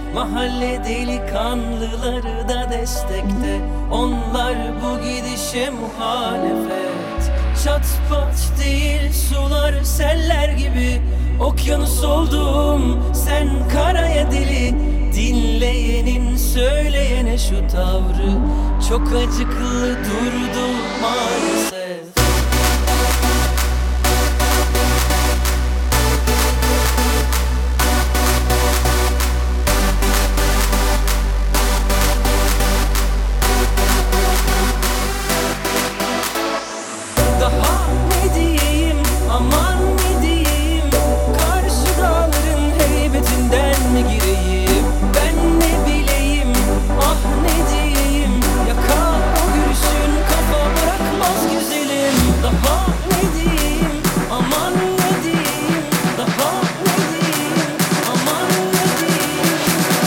Mahalle delikanlıları da destekte, onlar bu gidişe muhalefet. Çat pat değil sular seller gibi, okyanus oldum sen karaya deli. Dinleyenin söyleyene şu tavrı çok acıklı durdu maalesef. Daha ne diyeyim, aman ne diyeyim, karşı dağların heybetinden mi gireyim? Ben ne bileyim, ah ne diyeyim, yakar o gülüşün, kafa bırakmaz güzelim. Daha ne diyeyim, aman ne diyeyim, daha ne diyeyim, aman ne diyeyim.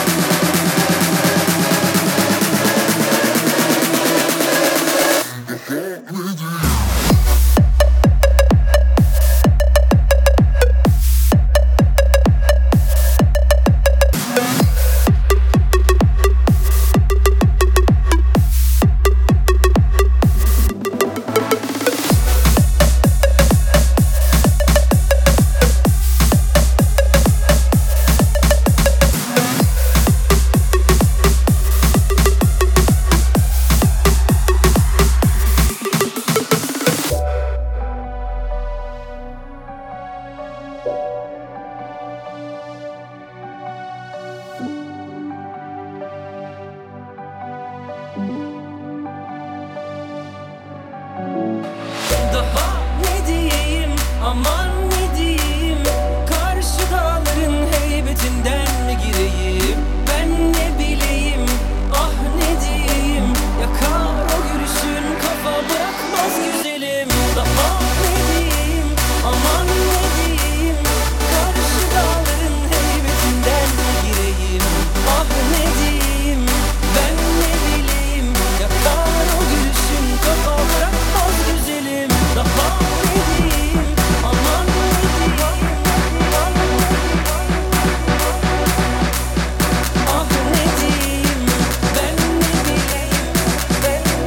Daha ne diyeyim, aman ne diyeyim, karşı dağların heybetinden mi gireyim? Ben ne bileyim, ah ne diyeyim, yakar o gülüşün, kafa bırakmaz güzelim. Daha ne diyeyim, aman ne diyeyim, karşı dağların heybetinden mi gireyim? Ah ne diyeyim, ben ne bileyim, yakar o gülüşün, kafa bırakmaz güzelim. Daha ne diyeyim, aman ne diyeyim, ah ne diyeyim, ben ne bileyim, ben ne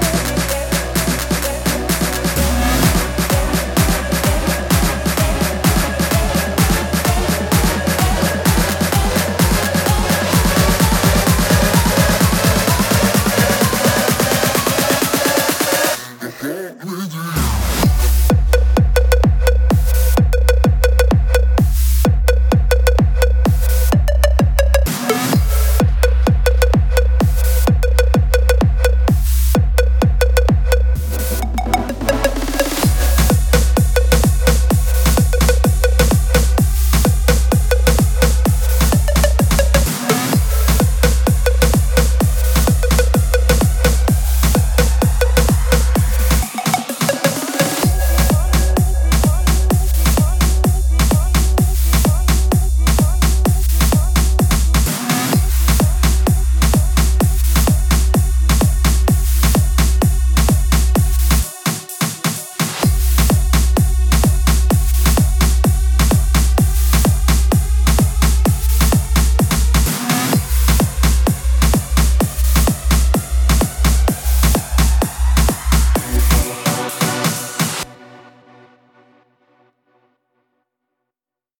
With you.